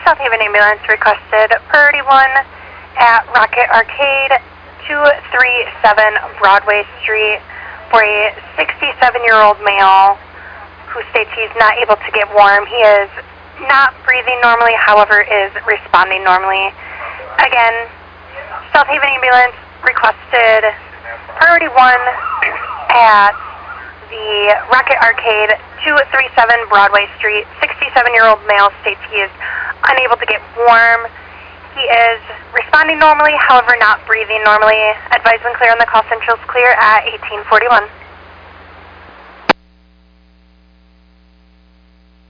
South Haven ambulance requested priority 1 at Rocket Arcade, 237 Broadway Street for a 67-year-old male who states he's not able to get warm. He is not breathing normally, however, is responding normally. Again, South Haven ambulance requested priority 1 at the Rocket Arcade, 237 Broadway Street. 67-year-old male states he is unable to get warm. He is responding normally, however not breathing normally. Advise when clear on the call central is clear at 1841.